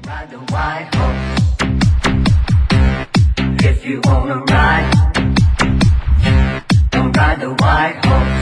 Ride the white horse. If you wanna ride, don't ride the white horse.